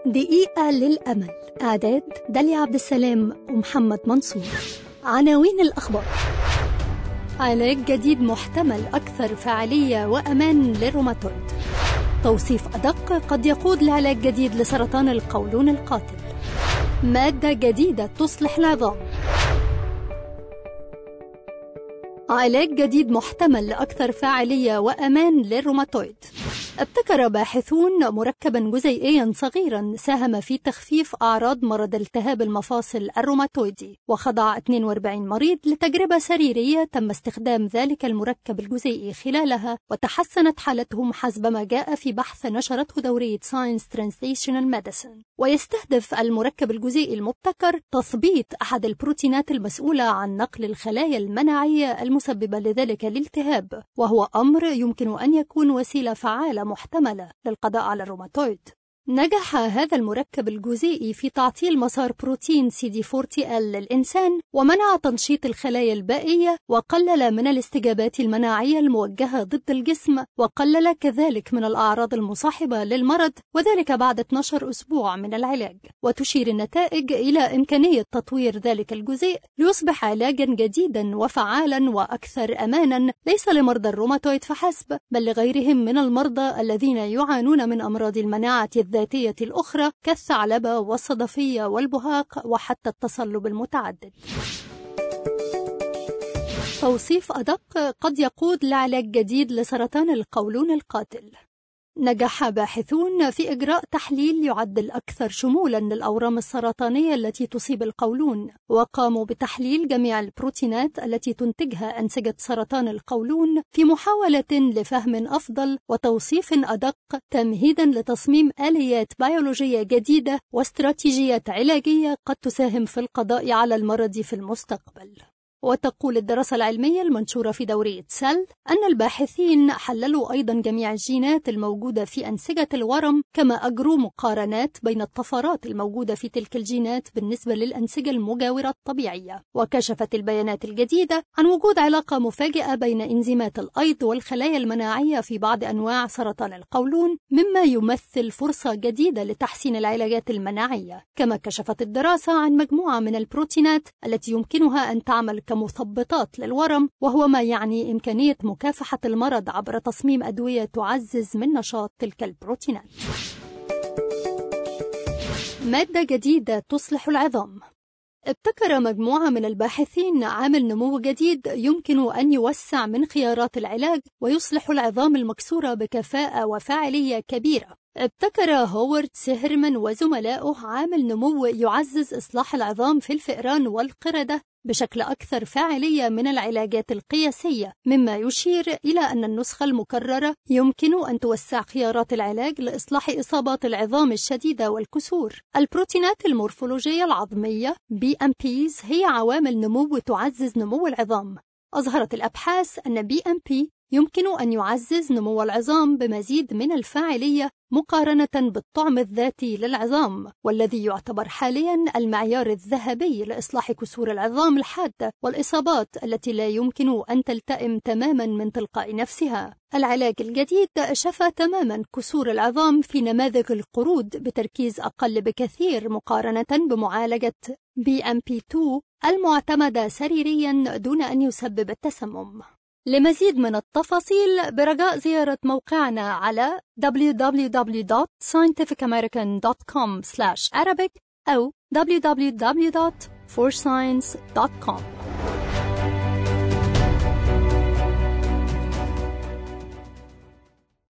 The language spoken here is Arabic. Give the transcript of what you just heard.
دقيقة للأمل. إعداد داليا عبد السلام ومحمد منصور. عناوين الأخبار: علاج جديد محتمل أكثر فعالية وأمان للروماتويد. توصيف أدق قد يقود لعلاج جديد لسرطان القولون القاتل. مادة جديدة تصلح العظام. علاج جديد محتمل أكثر فاعلية وأمان للروماتويد. ابتكر باحثون مركبا جزيئيا صغيرا ساهم في تخفيف أعراض مرض التهاب المفاصل الروماتويدي، وخضع 42 مريض لتجربة سريرية تم استخدام ذلك المركب الجزيئي خلالها، وتحسنت حالتهم حسب ما جاء في بحث نشرته دورية Science Translational Medicine. ويستهدف المركب الجزيئي المبتكر تثبيط أحد البروتينات المسؤولة عن نقل الخلايا المناعية المسببة لذلك الالتهاب، وهو أمر يمكن أن يكون وسيلة فعالة محتملة للقضاء على الروماتويد. نجح هذا المركب الجزيئي في تعطيل مسار بروتين CD40L للإنسان، ومنع تنشيط الخلايا البائية، وقلل من الاستجابات المناعية الموجهة ضد الجسم، وقلل كذلك من الأعراض المصاحبة للمرض، وذلك بعد 12 أسبوع من العلاج. وتشير النتائج إلى إمكانية تطوير ذلك الجزيء ليصبح علاجا جديدا وفعالا وأكثر أمانا، ليس لمرضى الروماتويد فحسب، بل لغيرهم من المرضى الذين يعانون من أمراض المناعة الذاتية الأخرى كالثعلبة والصدفية والبهاق وحتى التصلب المتعدد. توصيف أدق قد يقود لعلاج جديد لسرطان القولون القاتل. نجح باحثون في إجراء تحليل يعد الأكثر شمولاً للأورام السرطانية التي تصيب القولون، وقاموا بتحليل جميع البروتينات التي تنتجها أنسجة سرطان القولون في محاولة لفهم أفضل وتوصيف أدق، تمهيداً لتصميم آليات بيولوجية جديدة واستراتيجيات علاجية قد تساهم في القضاء على المرض في المستقبل. وتقول الدراسة العلمية المنشورة في دورية سيل أن الباحثين حللوا أيضا جميع الجينات الموجودة في أنسجة الورم، كما أجروا مقارنات بين الطفرات الموجودة في تلك الجينات بالنسبة للأنسجة المجاورة الطبيعية. وكشفت البيانات الجديدة عن وجود علاقة مفاجئة بين إنزيمات الأيض والخلايا المناعية في بعض أنواع سرطان القولون، مما يمثل فرصة جديدة لتحسين العلاجات المناعية. كما كشفت الدراسة عن مجموعة من البروتينات التي يمكنها أن تعمل كمثبطات للورم، وهو ما يعني إمكانية مكافحة المرض عبر تصميم أدوية تعزز من نشاط تلك البروتينات. مادة جديدة تصلح العظام. ابتكر مجموعة من الباحثين عامل نمو جديد يمكن أن يوسع من خيارات العلاج ويصلح العظام المكسورة بكفاءة وفاعلية كبيرة. ابتكر هوارد سيهرمان وزملائه عامل نمو يعزز إصلاح العظام في الفئران والقردة بشكل أكثر فاعلية من العلاجات القياسية، مما يشير إلى أن النسخة المكررة يمكن أن توسع خيارات العلاج لإصلاح إصابات العظام الشديدة والكسور. البروتينات المورفولوجية العظمية BMPs هي عوامل نمو تعزز نمو العظام. أظهرت الأبحاث أن BMP يمكن أن يعزز نمو العظام بمزيد من الفاعلية مقارنة بالطعم الذاتي للعظام، والذي يعتبر حاليا المعيار الذهبي لإصلاح كسور العظام الحادة والإصابات التي لا يمكن أن تلتئم تماما من تلقاء نفسها. العلاج الجديد شفى تماما كسور العظام في نماذج القرود بتركيز أقل بكثير مقارنة بمعالجة BMP2 المعتمدة سريريا دون أن يسبب التسمم. لمزيد من التفاصيل برجاء زيارة موقعنا على www.scientificamerican.com/Arabic أو www.forscience.com.